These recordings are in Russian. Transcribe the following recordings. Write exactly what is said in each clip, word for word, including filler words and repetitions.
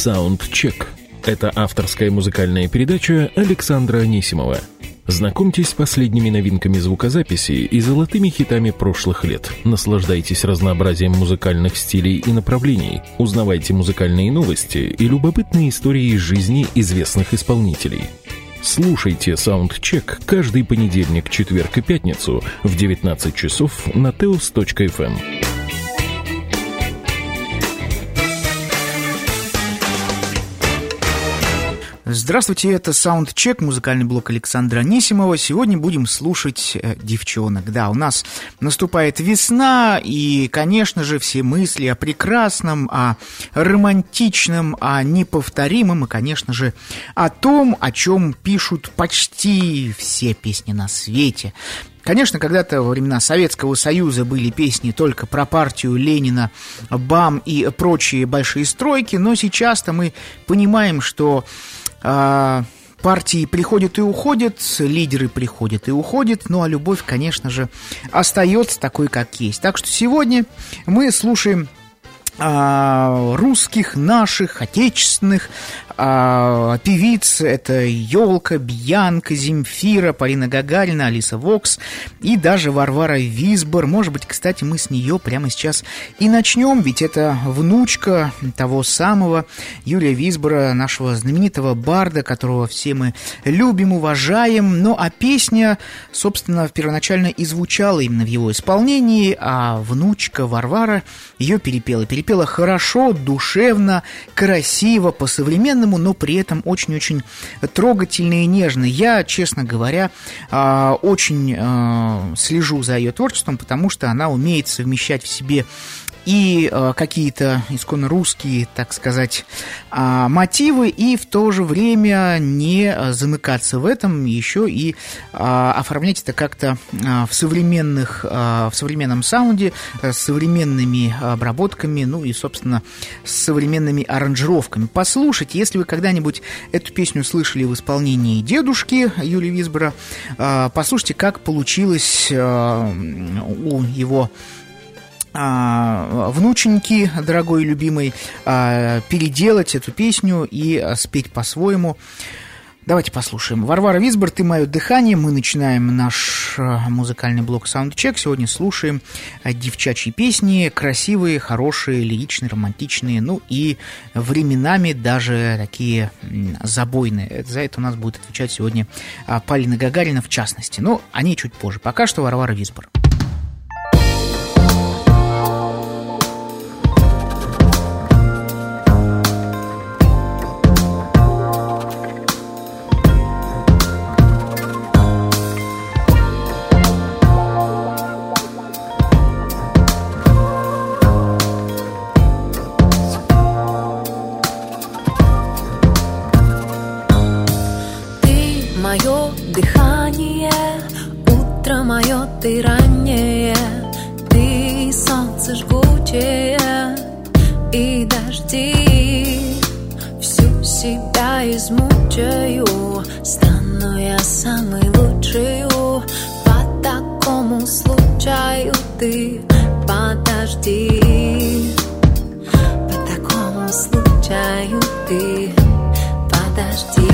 Саундчек. Это авторская музыкальная передача Александра Анисимова. Знакомьтесь с последними новинками звукозаписи и золотыми хитами прошлых лет. Наслаждайтесь разнообразием музыкальных стилей и направлений. Узнавайте музыкальные новости и любопытные истории из жизни известных исполнителей. Слушайте Саундчек каждый понедельник, четверг и пятницу в девятнадцать часов на теос точка эф эм. Здравствуйте, это Саундчек, музыкальный блог Александра Анисимова. Сегодня будем слушать э, девчонок. Да, у нас наступает весна, и, конечно же, все мысли о прекрасном, о романтичном, о неповторимом, и, конечно же, о том, о чем пишут почти все песни на свете. Конечно, когда-то во времена Советского Союза были песни только про партию Ленина, БАМ и прочие большие стройки, но сейчас-то мы понимаем, что э, партии приходят и уходят, лидеры приходят и уходят, ну а любовь, конечно же, остается такой, как есть. Так что сегодня мы слушаем э, русских, наших, отечественных А, певиц. Это Ёлка, Бьянка, Земфира, Полина Гагарина, Алиса Вокс и даже Варвара Визбор. Может быть, кстати, мы с нее прямо сейчас и начнем, ведь это внучка того самого Юрия Визбора, нашего знаменитого барда, которого все мы любим, уважаем. Ну, а песня, собственно, первоначально и звучала именно в его исполнении, а внучка Варвара ее перепела. Перепела хорошо, душевно, красиво, по-современному, но при этом очень-очень трогательно и нежно. Я, честно говоря, очень слежу за ее творчеством, потому что она умеет совмещать в себе и э, какие-то исконно русские, так сказать, э, мотивы, и в то же время не замыкаться в этом, еще и э, оформлять это как-то э, в современных, э, в современном саунде, э, с современными обработками, ну и, собственно, с современными аранжировками. Послушайте, если вы когда-нибудь эту песню слышали в исполнении дедушки Юрия Визбора, э, послушайте, как получилось э, у его внученьки, дорогой и любимой, переделать эту песню и спеть по-своему. Давайте послушаем. Варвара Визбор, «Ты мое дыхание». Мы начинаем наш музыкальный блог Саундчек. Сегодня слушаем девчачьи песни, красивые, хорошие, лиричные, романтичные, ну и временами даже такие забойные. За это у нас будет отвечать сегодня Полина Гагарина в частности. Но о ней чуть позже. Пока что Варвара Визбор. Мое дыхание, утро мое, ты раннее, ты солнце жгучее и дожди. Всю себя измучаю, стану я самой лучшую. По такому случаю ты подожди. По такому случаю ты подожди.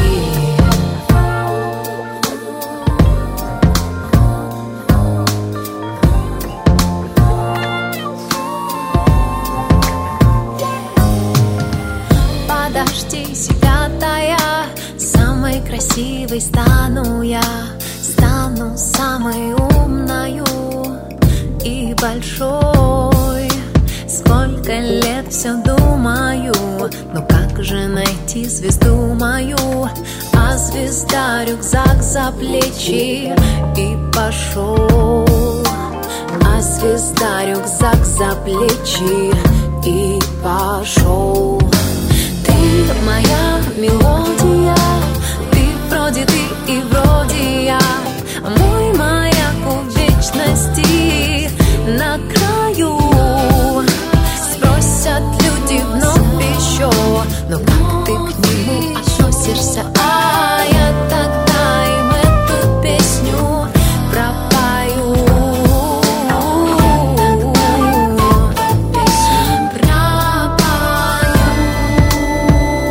Подожди себя, тая, самой красивой стану я, стану самой умною и большой. Сколько лет все думаю, но как же найти звезду мою? А звезда рюкзак за плечи и пошел. А звезда рюкзак за плечи и пошел. Ты моя мелодия, ты вроде ты и вроде я, мой маяк в вечности на краю. Спросят люди вновь еще, но как ты к нему относишься? А я тогда им эту песню пропою. Пропою.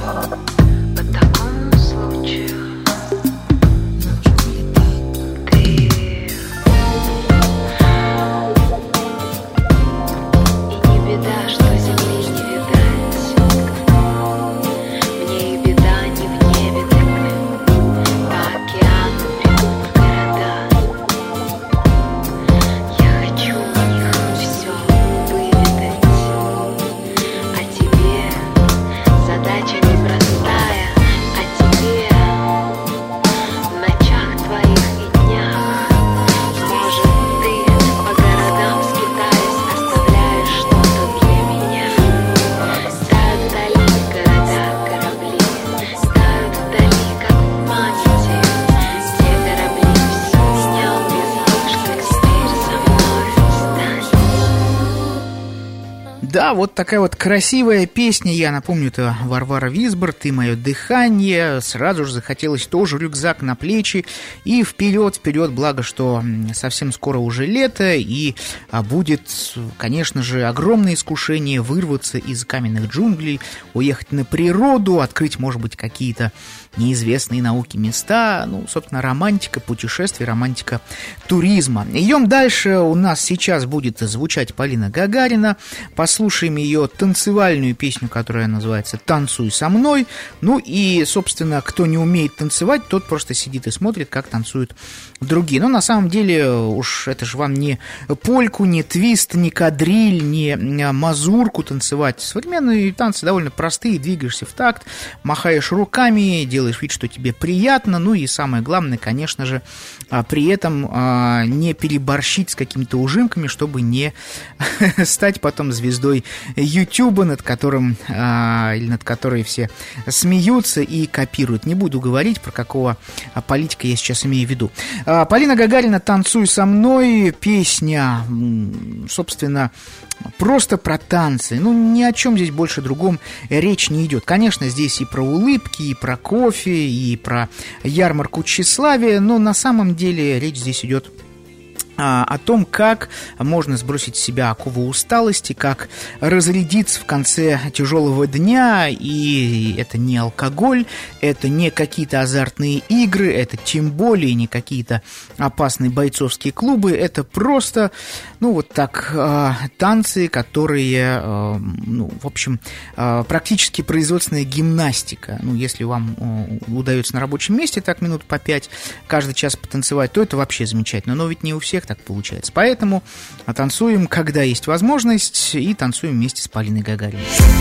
Да, вот такая вот красивая песня, я напомню, это Варвара Визбор, «Ты мое дыхание», сразу же захотелось тоже рюкзак на плечи и вперед, вперед, благо, что совсем скоро уже лето, и будет, конечно же, огромное искушение вырваться из каменных джунглей, уехать на природу, открыть, может быть, какие-то неизвестные науке места, ну, собственно, романтика путешествий, романтика туризма. Идем дальше, у нас сейчас будет звучать Полина Гагарина, послушаем ее танцевальную песню, которая называется «Танцуй со мной», ну и, собственно, кто не умеет танцевать, тот просто сидит и смотрит, как танцуют другие. Но на самом деле уж это же вам не польку, не твист, не кадриль, не мазурку танцевать. Современные танцы довольно простые, двигаешься в такт, махаешь руками, делаешь вид, что тебе приятно, ну и самое главное, конечно же, при этом не переборщить с какими-то ужимками, чтобы не стать потом звездой Ютуба, над которым или над которой все смеются и копируют. Не буду говорить, про какого политика я сейчас имею в виду. Полина Гагарина «Танцуй со мной», песня, собственно, просто про танцы. Ну, ни о чем здесь больше другом речь не идет. Конечно, здесь и про улыбки, и про кофе, и про ярмарку тщеславия, но на самом деле речь здесь идет о том, как можно сбросить с себя оковы усталости, как разрядиться в конце тяжелого дня, и это не алкоголь, это не какие-то азартные игры, это тем более не какие-то опасные бойцовские клубы, это просто, ну, вот так, танцы, которые, ну, в общем, практически производственная гимнастика. Ну, если вам удается на рабочем месте так минут по пять каждый час потанцевать, то это вообще замечательно, но ведь не у всех так получается. Поэтому танцуем, когда есть возможность, и танцуем вместе с Полиной Гагариной.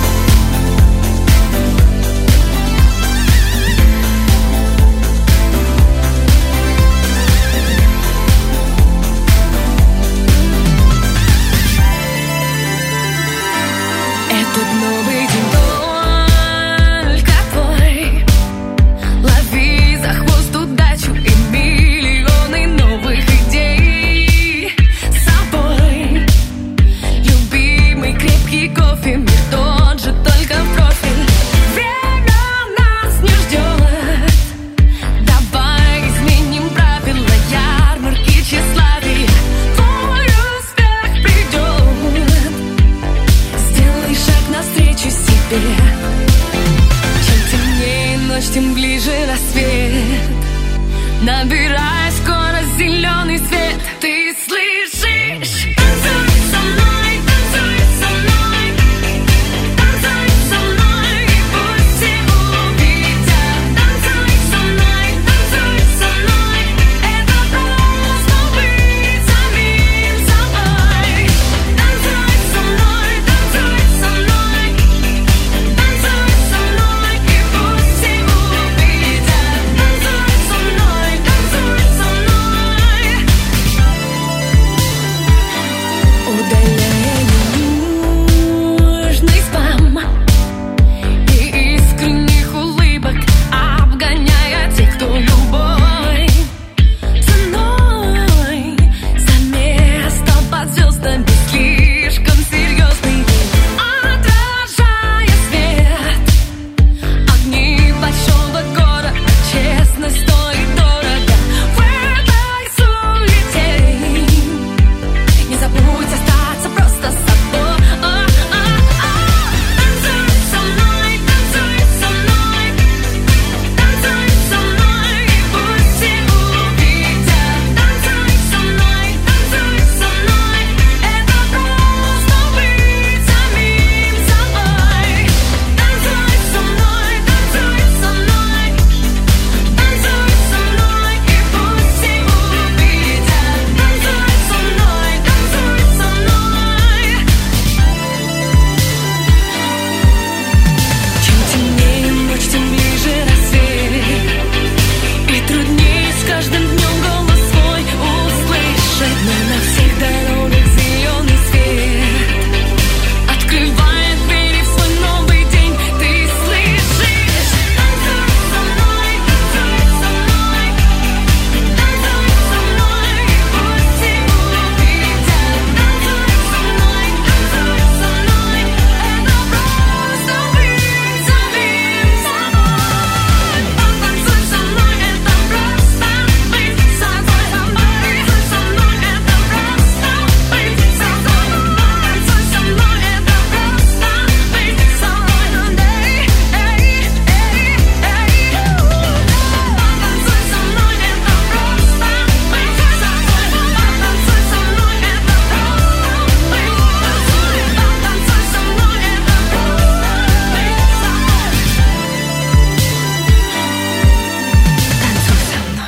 Этот новый день только твой. Лови за хвост удачу и миллионы новых идей с собой. Любимый крепкий кофе, мир тот же, только в профиль. Время нас не ждет. Давай изменим правила ярмарки тщеславия. Твой успех придет. Сделай шаг навстречу себе. Чем темнее ночь, тем ближе рассвет. Набирай скорость, зеленый свет. Ты слышишь? Танцуй со мной, танцуй со мной. Танцуй со мной, и пусть все увидят. Танцуй со мной, танцуй со мной. Это просто быть самим собой. Танцуй со мной, танцуй со мной. Танцуй со мной, и пусть все увидят. Танцуй со мной, танцуй со мной.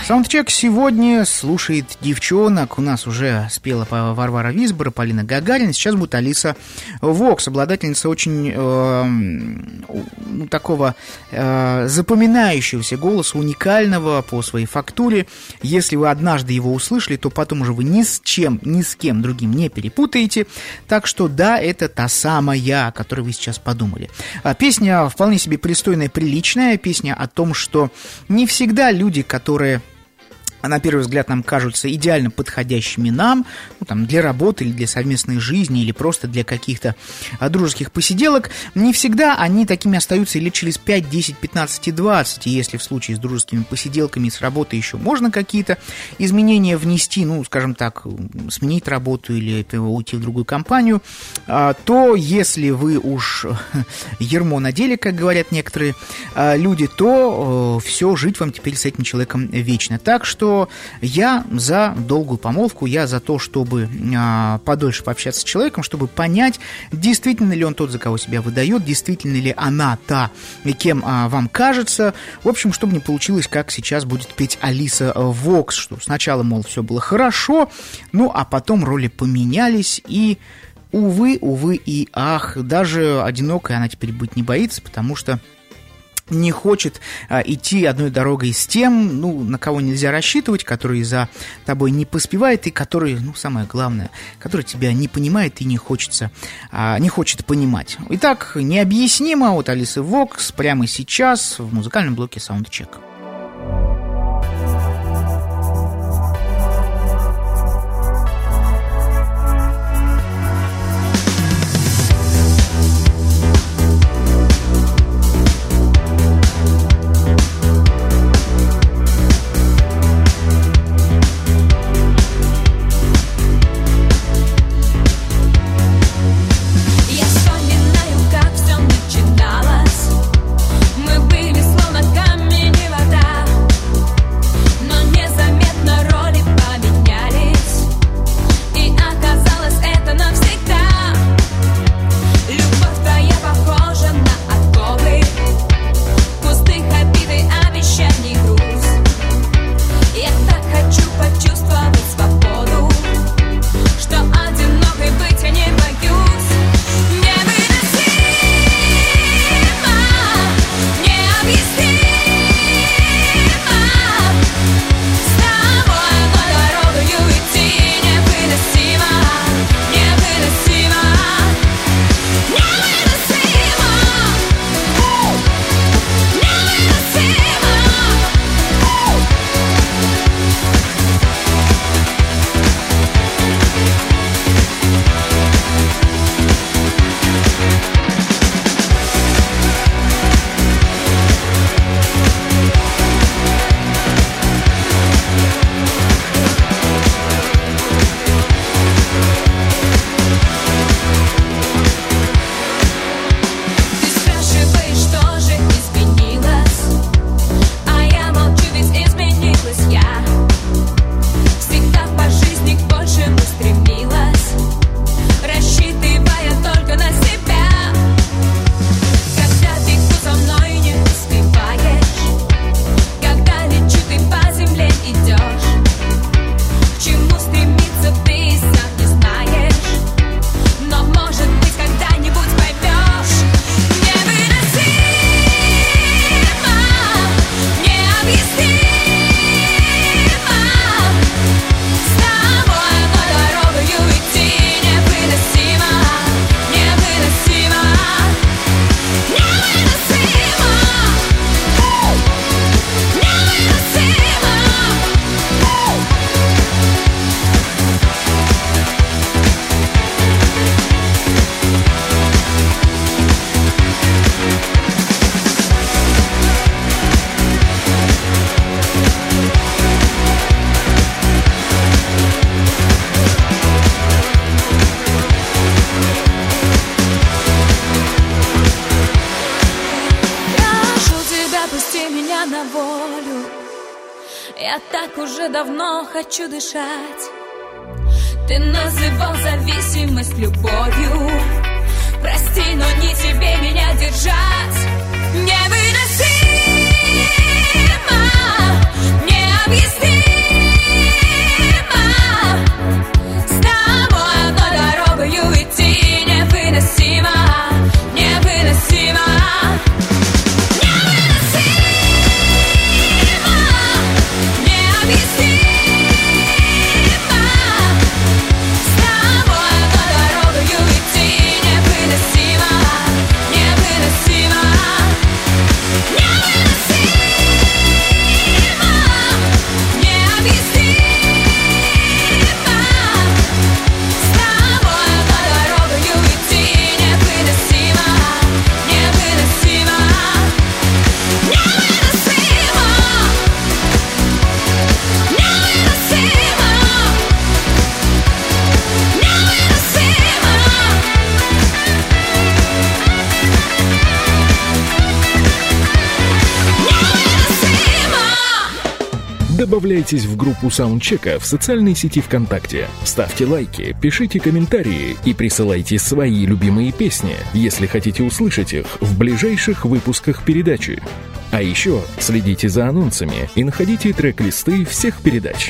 Саундчек сегодня слушает девчонок. У нас уже спела Варвара Визбор, Полина Гагарина. Сейчас будет Алиса Вокс, обладательница очень э, ну, такого э, запоминающегося голоса, уникального по своей фактуре. Если вы однажды его услышали, то потом уже вы ни с чем, ни с кем другим не перепутаете. Так что да, это та самая, о которой вы сейчас подумали. Песня вполне себе пристойная, приличная. Песня о том, что не всегда люди, которые... на первый взгляд нам кажутся идеально подходящими нам, ну, там, для работы или для совместной жизни, или просто для каких-то а, дружеских посиделок, не всегда они такими остаются или через пять, десять, пятнадцать и двадцать, и если в случае с дружескими посиделками, с работой еще можно какие-то изменения внести, ну, скажем так, сменить работу или уйти в другую компанию, а, то если вы уж ермо надели, как говорят некоторые а, люди, то а, все, жить вам теперь с этим человеком вечно. Так что я за долгую помолвку, я за то, чтобы а, подольше пообщаться с человеком, чтобы понять, действительно ли он тот, за кого себя выдает, действительно ли она та, кем а, вам кажется. В общем, чтобы не получилось, как сейчас будет петь Алиса Вокс, что сначала, мол, все было хорошо, ну, а потом роли поменялись, и, увы, увы и ах, даже одинокой она теперь быть не боится, потому что не хочет а, идти одной дорогой с тем, ну, на кого нельзя рассчитывать, который за тобой не поспевает и который, ну, самое главное, который тебя не понимает и не хочется, а, не хочет понимать. Итак, необъяснимо от Алисы Вокс прямо сейчас в музыкальном блоке Soundcheck. Я так уже давно хочу дышать. Ты называл зависимость любовью. Прости, но не тебе меня держать. Невыносимо, необъяснимо. Добавляйтесь в группу саундчека в социальной сети ВКонтакте. Ставьте лайки, пишите комментарии и присылайте свои любимые песни, если хотите услышать их в ближайших выпусках передачи. А еще следите за анонсами и находите трек-листы всех передач.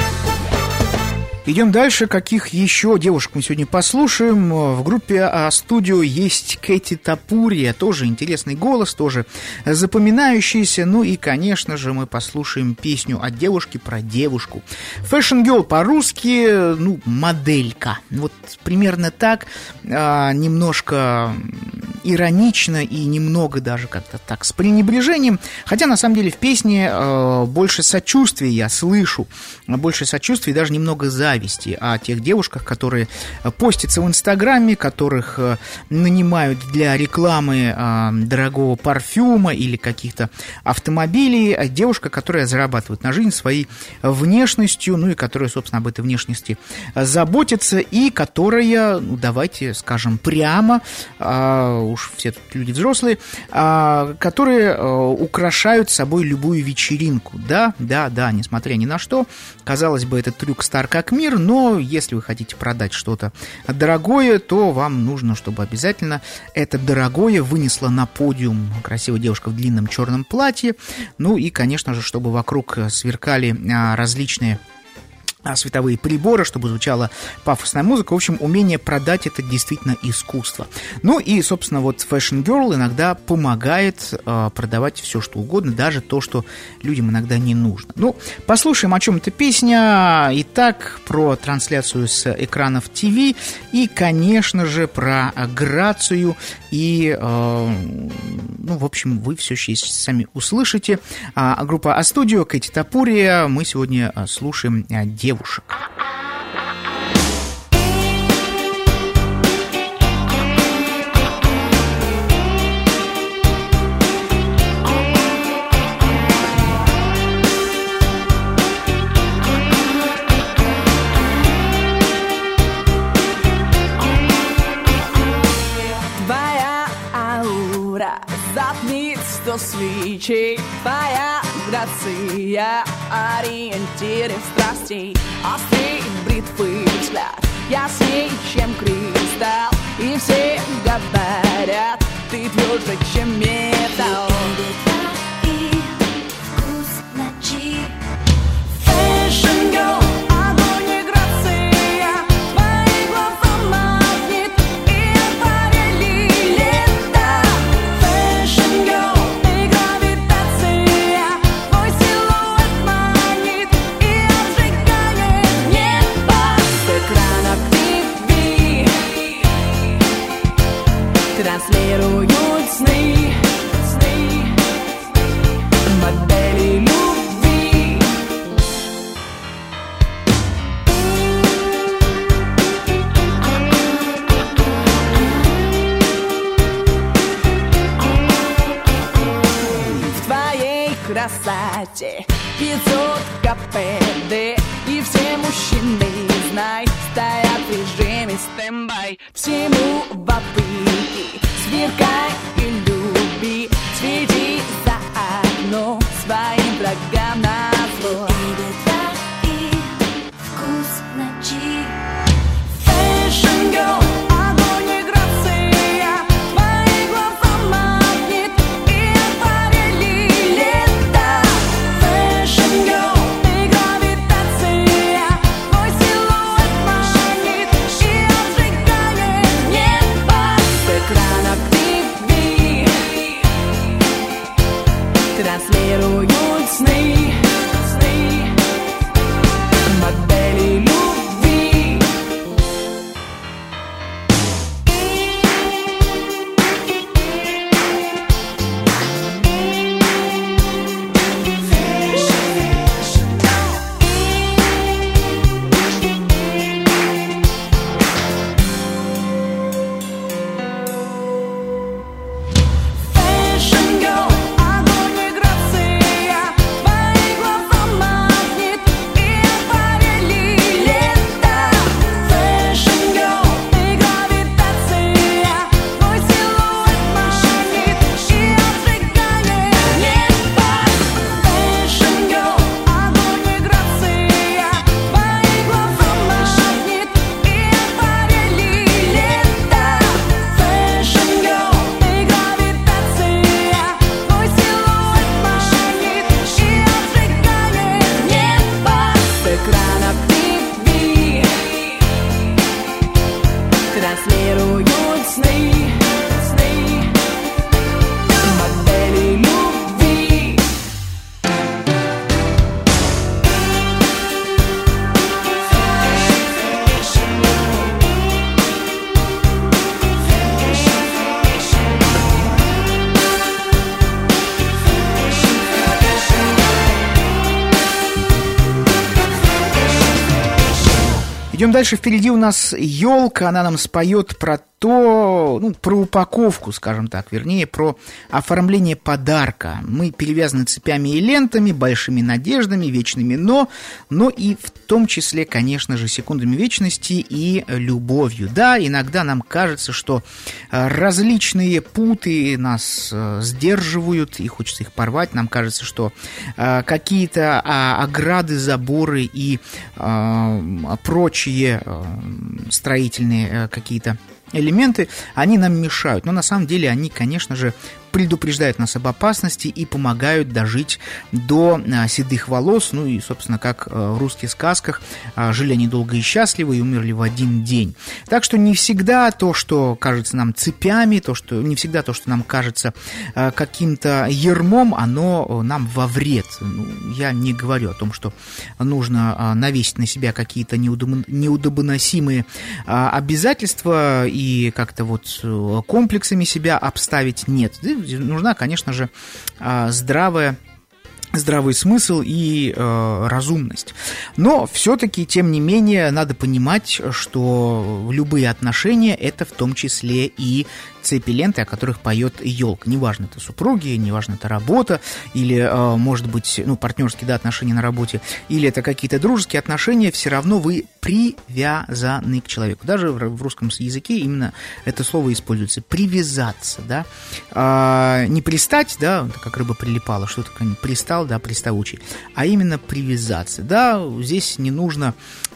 Идем дальше. Каких еще девушек мы сегодня послушаем? В группе «Студио» есть Кэти Топурия. Тоже интересный голос, тоже запоминающийся. Ну и, конечно же, мы послушаем песню от девушки про девушку. Fashion Girl по-русски, ну, моделька. Вот примерно так. Немножко иронично и немного даже как-то так с пренебрежением. Хотя, на самом деле, в песне больше сочувствия я слышу. Больше сочувствия и даже немного зависти о тех девушках, которые постятся в Инстаграме, которых нанимают для рекламы э, дорогого парфюма или каких-то автомобилей. Девушка, которая зарабатывает на жизнь своей внешностью, ну и которая, собственно, об этой внешности заботится, и которая, ну, давайте скажем прямо, э, уж все тут люди взрослые, э, которые э, украшают собой любую вечеринку. Да, да, да, несмотря ни на что. Казалось бы, этот трюк стар как мир, но если вы хотите продать что-то дорогое, то вам нужно, чтобы обязательно это дорогое вынесла на подиум красивая девушка в длинном черном платье. Ну и, конечно же, чтобы вокруг сверкали различные световые приборы, чтобы звучала пафосная музыка. В общем, умение продать — это действительно искусство. Ну и, собственно, вот Fashion Girl иногда помогает э, продавать все, что угодно, даже то, что людям иногда не нужно. Ну, послушаем, о чем эта песня. Итак, про трансляцию с экранов ТВ и, конечно же, про грацию. И, э, ну, в общем, вы все сейчас сами услышите. А, группа «А-студио», Кэти Топурия. Мы сегодня слушаем девушек. Твоя аура затмит сто свечей, твоя грация, ориентиры страстей, острый бритвый взгляд, ясней, чем кристалл, и все говорят, ты тверже, чем металл. И вкус ночи. Fashion Girl, огонь и грация, твои глаза магнит, и акварели лета. Fashion Girl, ты гравитация, твой силуэт манит и обжигает небо. С экранов ТВ транслируют сны, сны, модели любви. В твоей красоте пятьсот КПД, и все мужчины, знай, стоят в режиме стендбай. Всему вопреки, сверкай и люби, свети за окно своим врагам назло. И вкус ночи. Fashion Girl, огонь и грация, твои глаза магнит и акварели лета. Fashion Girl, ты гравитация, твой силуэт манит и обжигает небо. С экранов ТВ транслируют сны, сны, модели любви. Fashion Girl, огонь и грация, твои Идем дальше. Впереди у нас елка. Она нам споет про то, ну, про упаковку, скажем так, вернее, про оформление подарка. Мы перевязаны цепями и лентами, большими надеждами, вечными «но», но и в том числе, конечно же, секундами вечности и любовью. Да, иногда нам кажется, что различные путы нас сдерживают, и хочется их порвать. Нам кажется, что какие-то ограды, заборы и прочие строительные какие-то элементы, они нам мешают. Но на самом деле они, конечно же, предупреждают нас об опасности и помогают дожить до а, седых волос. Ну и, собственно, как а, в русских сказках, а, жили они долго и счастливо и умерли в один день. Так что не всегда то, что кажется нам цепями, то, что, не всегда то, что нам кажется а, каким-то ярмом, оно нам во вред. Ну, я не говорю о том, что нужно а, навесить на себя какие-то неудоб... неудобоносимые а, обязательства и как-то вот комплексами себя обставить. Нет. Нужна, конечно же, здравая здравый смысл и э, разумность. Но все-таки, тем не менее, надо понимать, что любые отношения — это в том числе и цепи ленты, о которых поет елка. Неважно, это супруги, неважно, это работа, или, э, может быть, ну, партнерские, да, отношения на работе, или это какие-то дружеские отношения, все равно вы привязаны к человеку. Даже в русском языке именно это слово используется. Привязаться, да. А, не пристать, да, как рыба прилипала, что такое пристал, да, приставучий, а именно привязаться. Да, здесь не нужно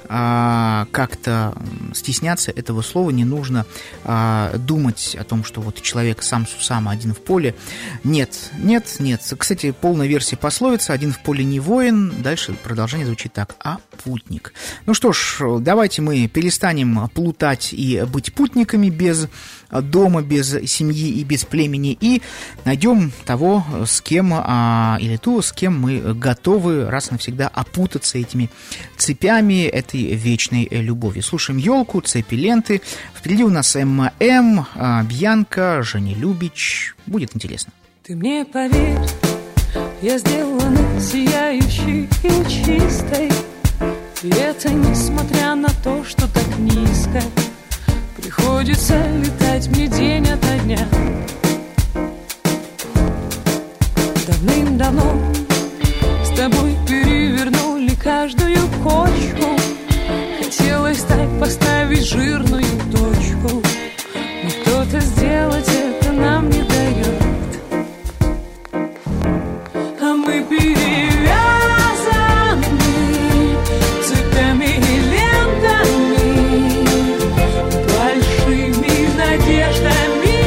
а, как-то стесняться этого слова, не нужно а, думать о том, что вот человек сам с усам, один в поле. Нет, нет, нет. Кстати, полная версия пословицы: один в поле не воин. Дальше продолжение звучит так: а путник. Ну что ж, давайте мы перестанем плутать и быть путниками без дома, без семьи и без племени, и найдем того, с кем, а, или ту, с кем мы готовы раз и навсегда опутаться этими цепями этой вечной любови. Слушаем елку, цепи ленты. Впереди у нас эм эм, Бьянка, Женя Любич. Будет интересно. Ты мне поверь, я сделана сияющей и чистой, и это несмотря на то, что так низко приходится летать мне день ото дня. Давным-давно с тобой перевернули каждую кочку. Хотелось так поставить жирную точку, но кто-то сделать это нам не дает. А мы перевязаны цепями и лентами, большими надеждами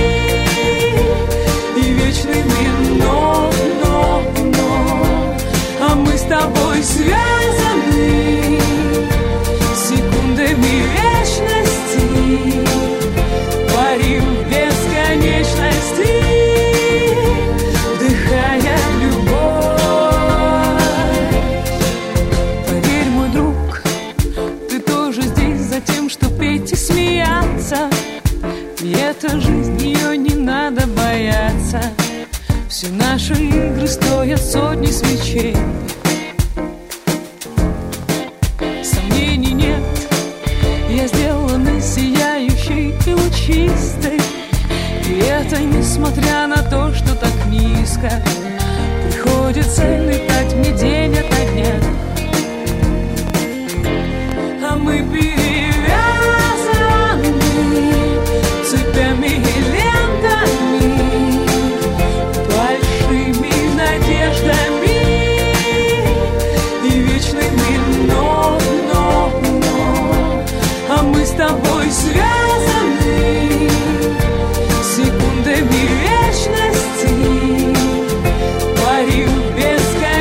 и вечными но, но, но. А мы с тобой связаны секундами вечности, парим в бесконечности, вдыхая любовь. Поверь, мой друг, ты тоже здесь за тем, что петь и смеяться. И эта жизнь, ее не надо бояться. Все наши игры стоят сотни свечей. Сомнений нет, я сделана сияющей и лучистой, и это несмотря на то, что так низко приходится летать мне день ото дня. А мы перевязаны цепями и лентами, большими надеждами и вечными но, но, но. А мы с тобой связаны секундами вечности, парим в бесконечности,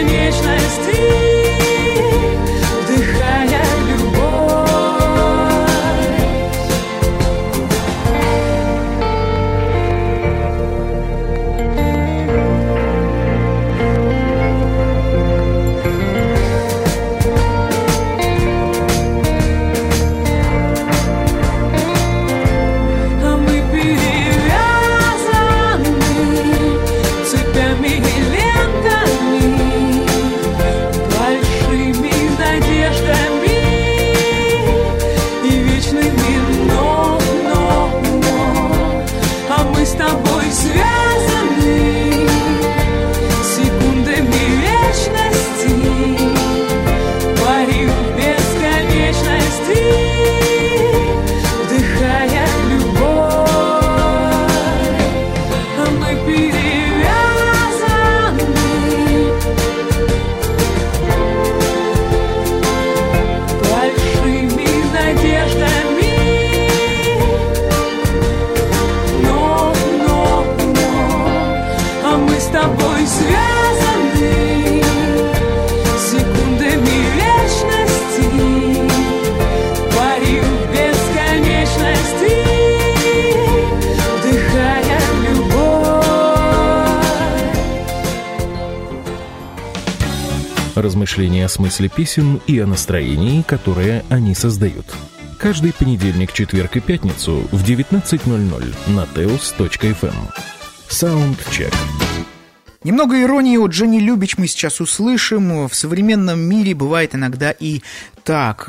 Размышления о смысле песен и о настроении, которое они создают. Каждый понедельник, четверг и пятницу в девятнадцать ноль ноль на теос точка эф эм. Саундчек. Немного иронии от Жени Любич мы сейчас услышим. В современном мире бывает иногда и так.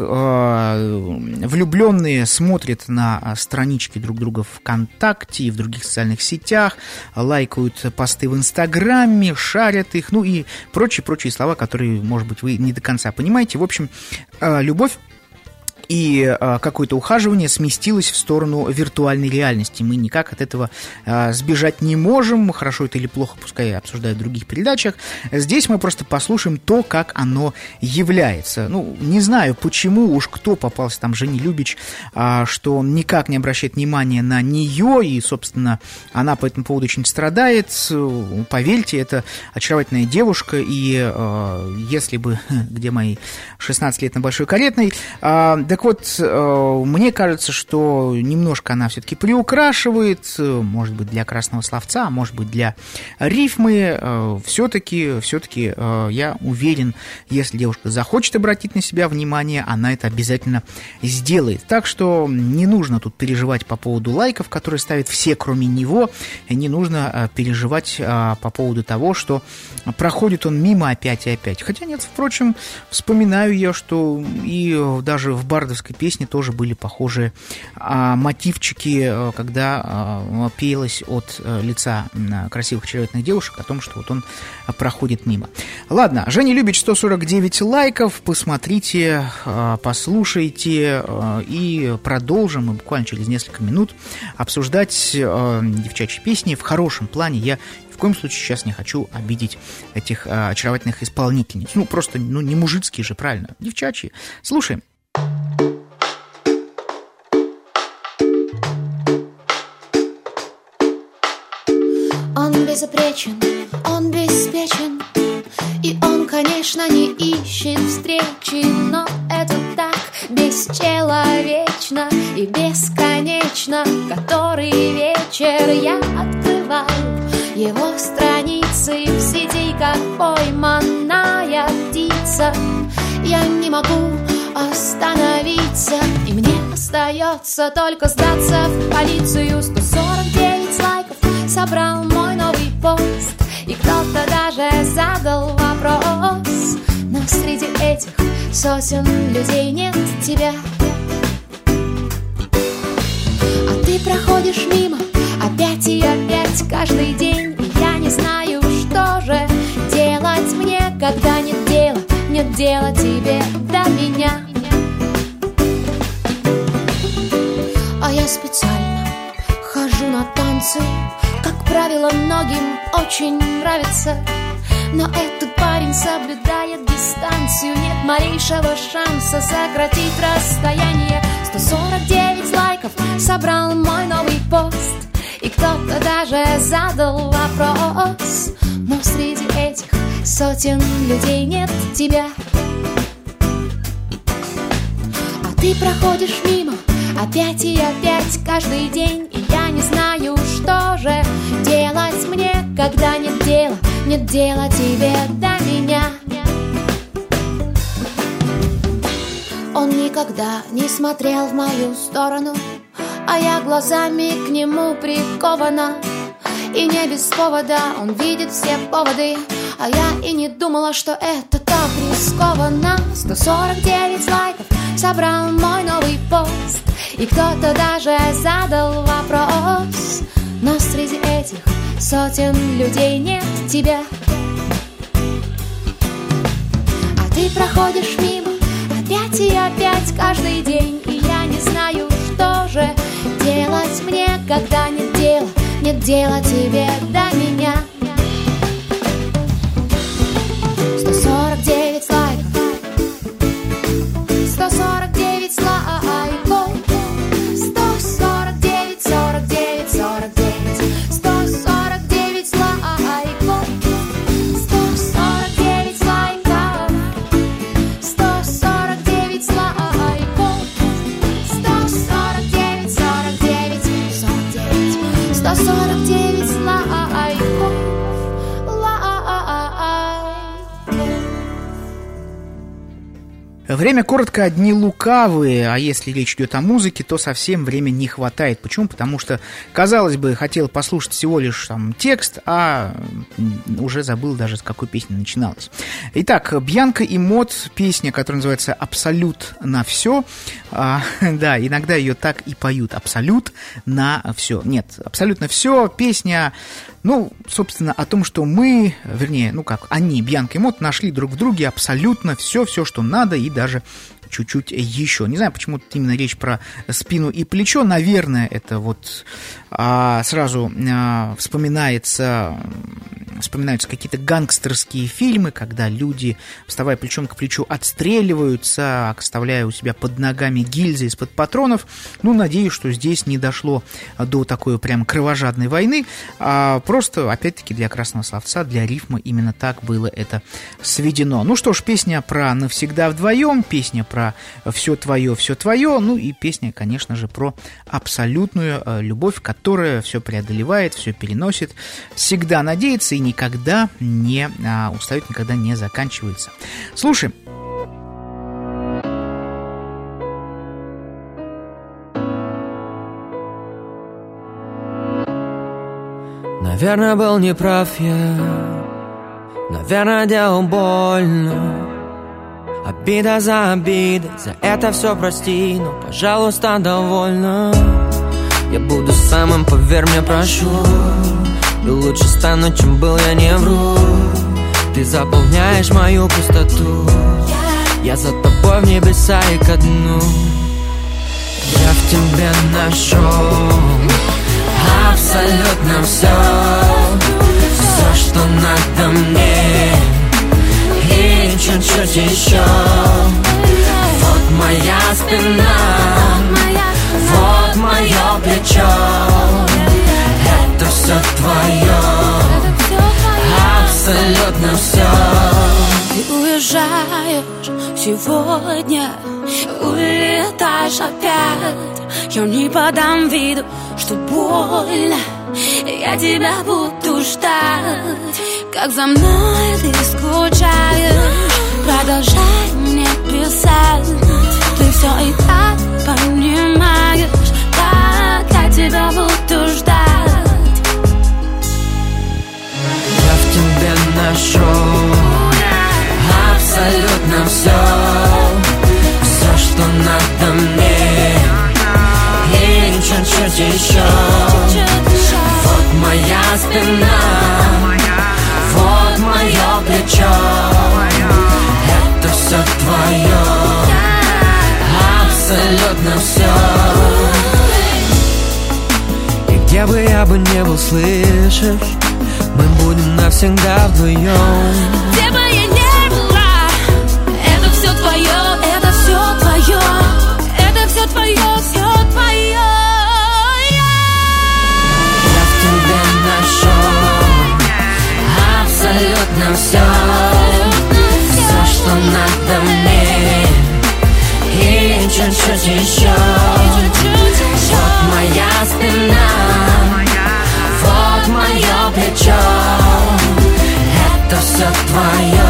Влюбленные смотрят на странички друг друга ВКонтакте и в других социальных сетях, лайкают посты в Инстаграме, шарят их, ну и прочие-прочие слова, которые, может быть, вы не до конца понимаете. В общем, любовь и а, какое-то ухаживание сместилось в сторону виртуальной реальности. Мы никак от этого а, сбежать не можем. Хорошо это или плохо, пускай обсуждают в других передачах. Здесь мы просто послушаем то, как оно является. Ну, не знаю, почему уж кто попался там Жене Любич, а, что он никак не обращает внимания на нее, и, собственно, она по этому поводу очень страдает. Поверьте, это очаровательная девушка, и а, если бы, где мои шестнадцать лет на Большой Каретной, а, так вот, мне кажется, что немножко она все-таки приукрашивает, может быть, для красного словца, может быть, для рифмы. Все-таки, все-таки я уверен, если девушка захочет обратить на себя внимание, она это обязательно сделает. Так что не нужно тут переживать по поводу лайков, которые ставят все, кроме него. Не нужно переживать по поводу того, что проходит он мимо опять и опять. Хотя нет, впрочем, вспоминаю я, что и даже в бардовской песне тоже были похожие а, мотивчики, когда а, пелось от а, лица а, красивых очаровательных девушек о том, что вот он а, проходит мимо. Ладно, Женя Любич, сто сорок девять лайков, посмотрите, а, послушайте, а, и продолжим мы буквально через несколько минут обсуждать а, девчачьи песни в хорошем плане. Я в коем случае сейчас не хочу обидеть этих а, очаровательных исполнительниц. Ну, просто, ну, не мужицкие же, правильно, девчачьи. Слушаем. Он безупречен, он беспечен, и он, конечно, не ищет встречи, но это так бесчеловечно и бесконечно. Который вечер я открываю его страницы в сети, как пойманная птица. Я не могу остановиться, и мне остается только сдаться в полицию. Сто сорок девять лайков собрал мой новый пост, и кто-то даже задал вопрос: но среди этих сотен людей нет тебя. А ты проходишь мимо опять и опять каждый день, и я не знаю, что же делать мне, когда нет дела, нет дела тебе до меня. А я специально хожу на танцы, как правило, многим очень нравится. Но этот парень соблюдает дистанцию, нет малейшего шанса сократить расстояние. Сто сорок девять лайков собрал мой новый пост, и кто-то даже задал вопрос: но среди этих сотен людей нет тебя. А ты проходишь мимо опять и опять каждый день, и я не знаю, что же делать мне, когда нет дела, нет дела тебе до меня. Он никогда не смотрел в мою сторону, а я глазами к нему прикована. И не без повода он видит все поводы, а я и не думала, что это так рискованно. Сто сорок девять лайков собрал мой новый пост, и кто-то даже задал вопрос: но среди этих сотен людей нет тебя. А ты проходишь мимо опять и опять каждый день, и я не знаю, что же делать мне, когда нет дела, нет дела тебе до меня. Сто сорок девять лайков, сто сорок девять лайков, сто сорок девять, сорок девять, сорок девять, сто сорок девять лайков, сто сорок девять лайков, сто сорок девять лайков, сто сорок девять, сорок девять, сорок девять, сто сорок девять лайков. Время коротко, одни лукавые, а если речь идет о музыке, то совсем времени не хватает. Почему? Потому что, казалось бы, хотел послушать всего лишь там текст, а уже забыл даже, с какой песни начиналась. Итак, Бьянка и Мот, песня, которая называется «Абсолют на все». А, да, иногда ее так и поют. «Абсолют на все». Нет, «Абсолютно все». Песня, ну, собственно, о том, что мы, вернее, ну как, они, Бьянка и Мот, нашли друг в друге абсолютно все, все, что надо, и даже чуть-чуть еще. Не знаю, почему тут именно речь про спину и плечо. Наверное, это вот а, сразу а, вспоминается, вспоминаются какие-то гангстерские фильмы, когда люди, вставая плечом к плечу, отстреливаются, оставляя у себя под ногами гильзы из-под патронов. Ну, надеюсь, что здесь не дошло до такой прям кровожадной войны, а просто, опять-таки, для красного словца, для рифма именно так было это сведено. Ну что ж, песня про «Навсегда вдвоем», песня про «Все твое, все твое», ну и песня, конечно же, про абсолютную любовь, которая все преодолевает, все переносит, всегда надеется и никогда не а, устает, никогда не заканчивается. Слушаем. Наверное, был неправ я, наверное, делал больно. Обида за обидой, за это все прости, но, пожалуйста, довольно. Я буду самым, поверь мне, прошу, и лучше стану, чем был, я не вру. Ты заполняешь мою пустоту, я за тобой в небеса и ко дну. Я в тебе нашел абсолютно все, все, что надо мне, и чуть-чуть еще. Вот моя спина, вот мое плечо, это все твое, абсолютно все. Ты уезжаешь сегодня, улетаешь опять. Я не подам виду, что больно, я тебя буду ждать. Как за мной ты скучаешь, продолжай мне писать. Ты все и так понимаешь, как я тебя буду ждать. Я в тебе нашел абсолютно все, все, что надо мне, и чуть-чуть еще. Вот моя спина, вот мое плечо, это все твое, абсолютно все. И где бы я бы не был, слышишь, мы будем навсегда вдвоем. Где бы я ни была, это все твое, это все твое, это все твое, все твое. Я в тебе нашел абсолютно все, все, что надо мне, и чуть-чуть еще. Вот моя спина, вот мое плечо, это все твое,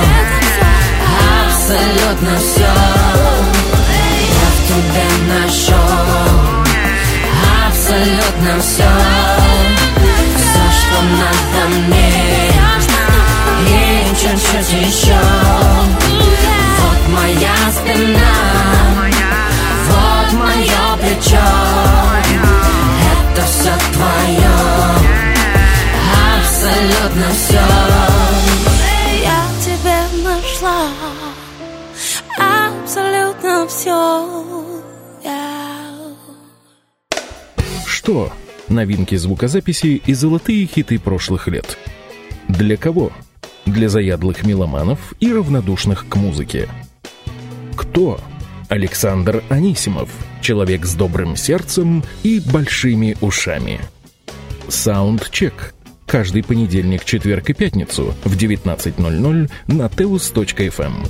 абсолютно все. Я в тебе нашел абсолютно все, все, что надо мне, и чуть-чуть еще. Вот моя спина, вот мое плечо, это все твое, абсолютно все. Я тебя нашла, абсолютно все. Что? Новинки звукозаписи и золотые хиты прошлых лет. Для кого? Для заядлых меломанов и равнодушных к музыке. Кто? Александр Анисимов, человек с добрым сердцем и большими ушами. Саундчек. Каждый понедельник, четверг и пятницу в девятнадцать ноль ноль на теус точка эф эм.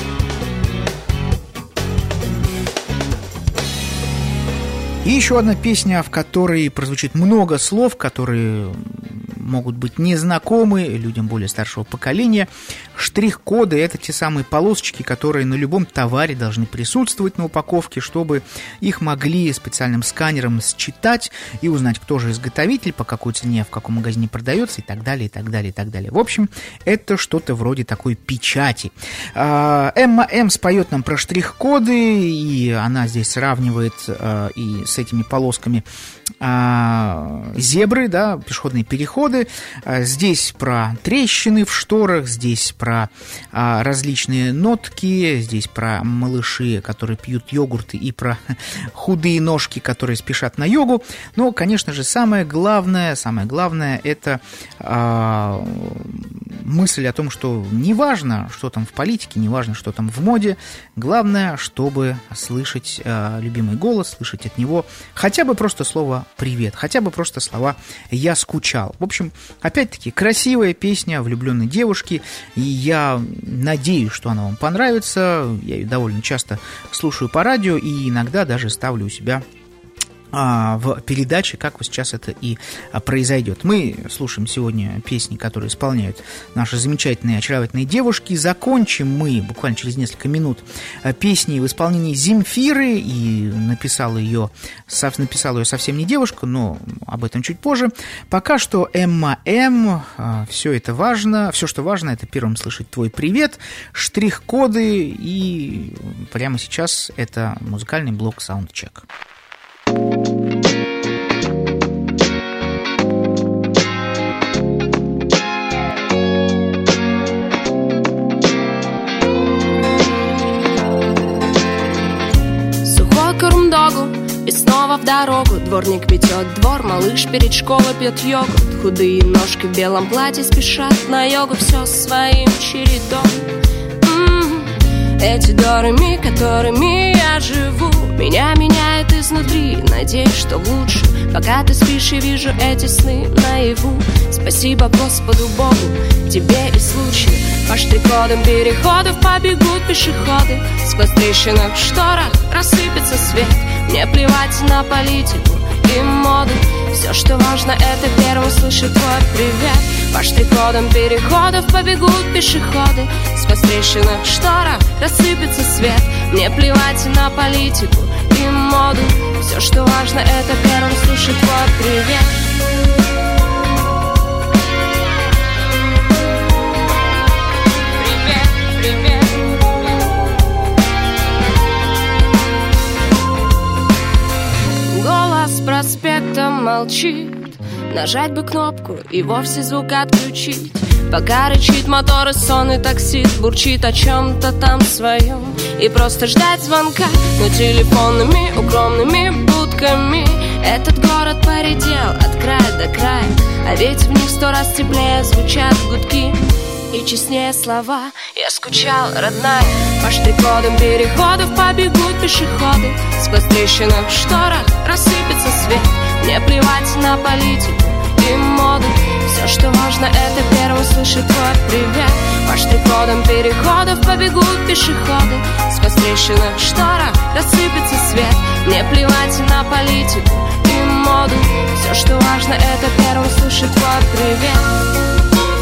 И еще одна песня, в которой прозвучит много слов, которые могут быть незнакомы людям более старшего поколения. Штрих-коды — это те самые полосочки, которые на любом товаре должны присутствовать на упаковке, чтобы их могли специальным сканером считать и узнать, кто же изготовитель, по какой цене, в каком магазине продается и так далее, и так далее, и так далее. В общем, это что-то вроде такой печати. Эмма М споет нам про штрих-коды, и она здесь сравнивает и с этими полосками зебры, да, пешеходные переходы. Здесь про трещины в шторах, здесь про различные нотки, здесь про малыши, которые пьют йогурты, и про худые ножки, которые спешат на йогу. Но, конечно же, самое главное, самое главное — это а, мысль о том, что не важно, что там в политике, не важно, что там в моде, главное, чтобы слышать а, любимый голос, слышать от него хотя бы просто слово «привет», хотя бы просто слова «я скучал». В общем, опять-таки, красивая песня влюбленной девушки, и я надеюсь, что она вам понравится. Я ее довольно часто слушаю по радио и иногда даже ставлю у себя в передаче, как вот сейчас это и произойдет. Мы слушаем сегодня песни, которые исполняют наши замечательные, очаровательные девушки. Закончим мы буквально через несколько минут песней в исполнении Земфиры, и написала ее, написала ее совсем не девушка, но об этом чуть позже. Пока что Эмма М. Все это важно, все, что важно, это первым слышать твой привет, штрих-коды, и прямо сейчас это музыкальный блок Soundcheck. Сухой корм догу и снова в дорогу. Дворник метет двор, малыш перед школой пьет йогурт. Худые ножки в белом платье спешат на йогу, все своим чередом. Эти дорами, которыми я живу, меня меняет изнутри. Надеюсь, что лучше, пока ты спишь, и вижу эти сны наяву. Спасибо Господу Богу, тебе и случаю. По штрих-кодам переходов побегут пешеходы. Сквозь трещины в шторах рассыпется свет. Мне плевать на политику и моду. Все, что важно, это первым слышать твой привет. По штрих-кодам переходов побегут пешеходы. Сквозь трещины в шторах рассыпется свет. Мне плевать на политику и моду. Все, что важно, это первым слышать твой привет. С проспектом молчит. Нажать бы кнопку и вовсе звук отключить. Пока рычит мотор и сонный таксист бурчит о чем-то там своем. И просто ждать звонка, но телефонными укромными будками. Этот город поредел от края до края, а ведь в них сто раз теплее звучат гудки и честнее слова. Я скучал, родная. По штрих-кодам переходов побегут пешеходы. Сквозь трещины в шторах рассыпется свет. Мне плевать на политику и моду. Все, что важно, это первым слышать твой привет. По штрих-кодам переходов побегут пешеходы. Сквозь трещины в шторах рассыпется свет. Мне плевать на политику и моду. Все, что важно, это первым слышать твой привет.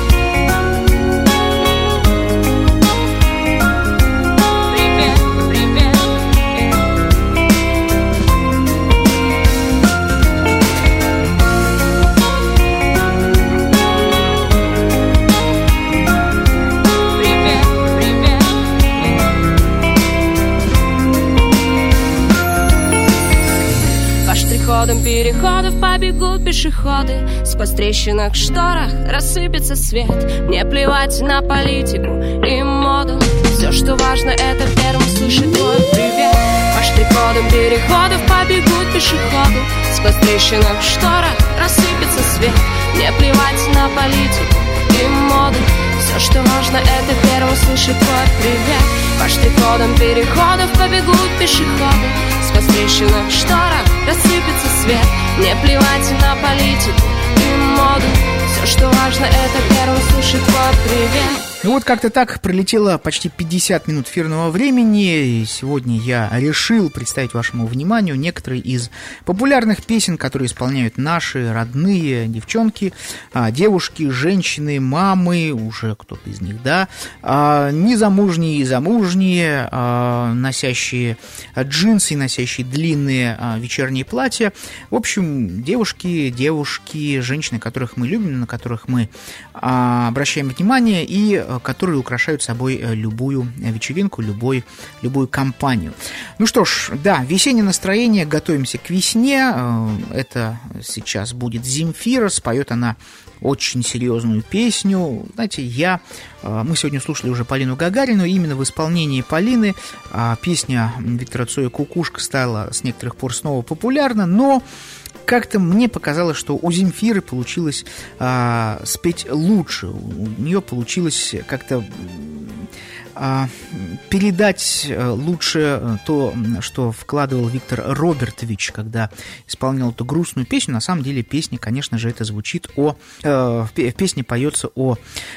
Переходов побегут пешеходы. Сквозь трещины в шторах рассыпется свет. Мне плевать на политику и моду. Все, что важно, это первым слышать твой привет. По штрих-кодам переходов побегут пешеходы. Сквозь трещины в шторах рассыпется свет. Мне плевать на политику и моду. Все, что важно, это первым слышать твой привет. По штрих-кодам переходов побегут пешеходы. Сквозь трещины в шторах рассыпется свет. Мне плевать на политику и моду. Все, что важно, это первым слышать твой привет. Ну вот как-то так пролетело почти пятьдесят минут эфирного времени. И сегодня я решил представить вашему вниманию некоторые из популярных песен, которые исполняют наши родные девчонки, девушки, женщины, мамы, уже кто-то из них, да, незамужние и замужние, носящие джинсы, носящие длинные вечерние платья. В общем, девушки, девушки, женщины, которых мы любим, на которых мы обращаем внимание и которые украшают собой любую вечеринку, любой, любую компанию. Ну что ж, да, весеннее настроение, готовимся к весне. Это сейчас будет Земфира, споет она очень серьезную песню. Знаете, я... Мы сегодня слушали уже Полину Гагарину, и именно в исполнении Полины песня Виктора Цоя «Кукушка» стала с некоторых пор снова популярна, но как-то мне показалось, что у Земфиры получилось а, спеть лучше. У нее получилось как-то а, передать лучше то, что вкладывал Виктор Робертович, когда исполнял эту грустную песню. На самом деле песня, конечно же, это звучит о... Э, в песне поется о,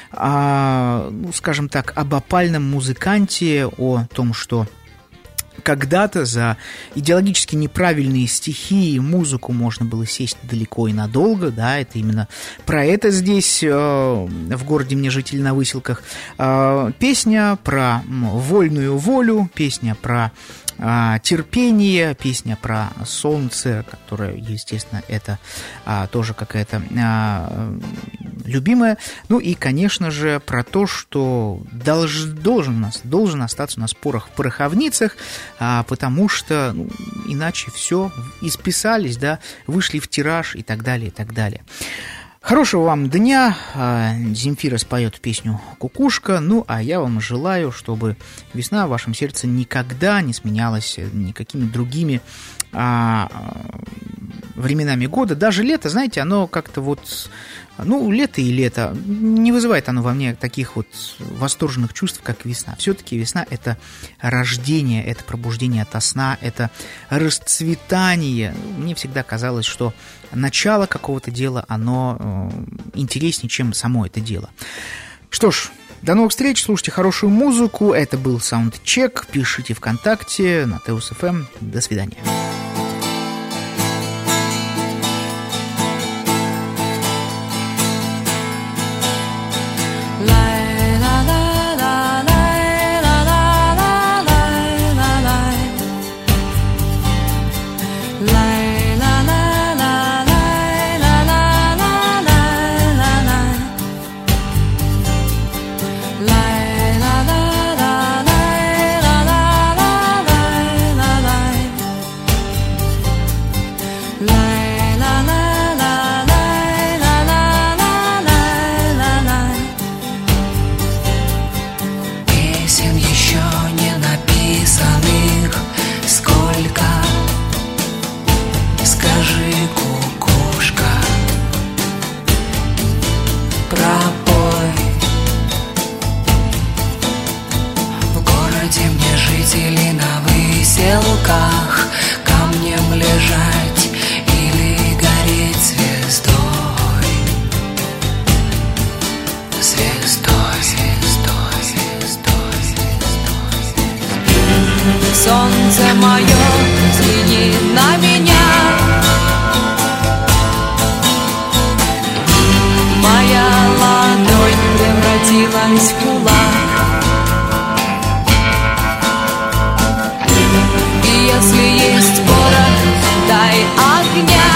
о, ну, скажем так, об опальном музыканте, о том, что когда-то за идеологически неправильные стихи и музыку можно было сесть далеко и надолго, да, это именно про это здесь, э, в городе мне жители на выселках. Э, песня про ну, вольную волю, песня про э, терпение, песня про солнце, которое, естественно, это э, тоже какая-то э, любимая. Ну и, конечно же, про то, что долж, должен, у нас, должен остаться у нас порох в пороховницах, а, потому что ну, иначе все исписались, да, вышли в тираж и так далее, и так далее. Хорошего вам дня. Земфира споет песню «Кукушка». Ну, а я вам желаю, чтобы весна в вашем сердце никогда не сменялась никакими другими а, временами года. Даже лето, знаете, оно как-то вот... Ну, лето и лето. Не вызывает оно во мне таких вот восторженных чувств, как весна. Все-таки весна – это рождение, это пробуждение ото сна, это расцветание. Мне всегда казалось, что начало какого-то дела, оно интереснее, чем само это дело. Что ж, до новых встреч, слушайте хорошую музыку. Это был Саундчек. Пишите ВКонтакте, на Теус эф эм. До свидания. Камнем лежать или гореть звездой, звездой, звездой, звездой, звездой. Солнце мое, взгляни на меня. Моя ладонь превратилась в кулак. Если есть порох, дай огня.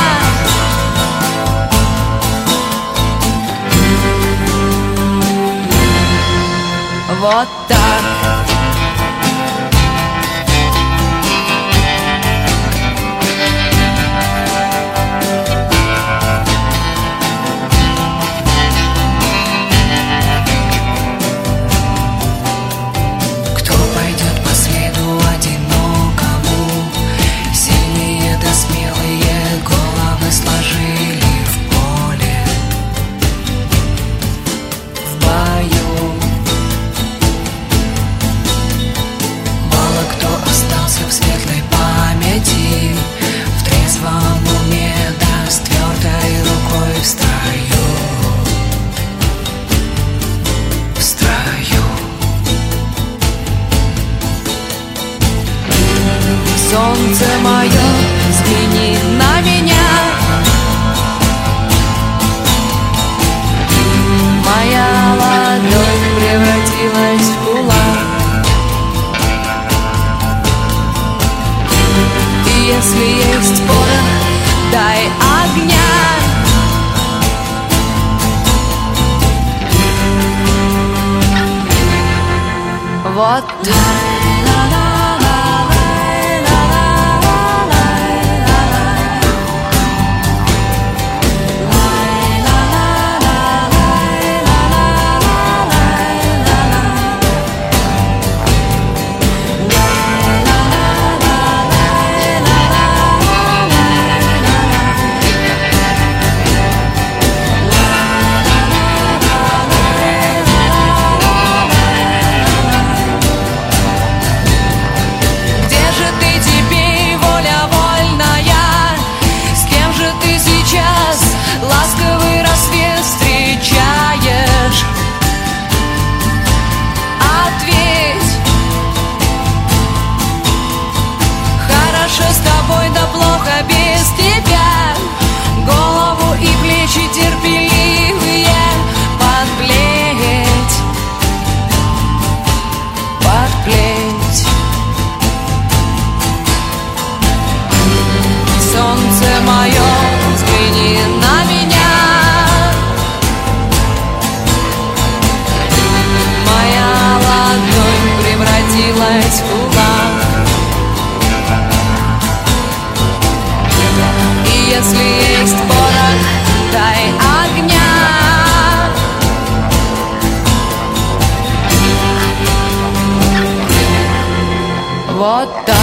Вот так. Вот ласковый рассвет встречаешь. Ответь, хорошо с тобой, да плохо без тебя. Голову и плечи терпеливые подплеть, подплеть. Солнце мое, взгляни на меня. Моя ладонь превратилась в кулак. И если есть порох, дай огня. Вот так.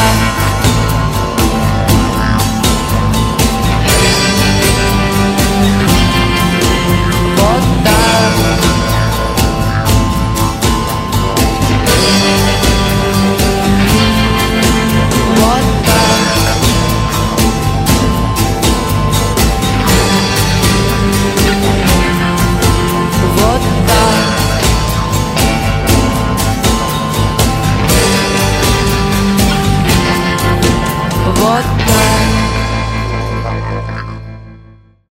Вот так.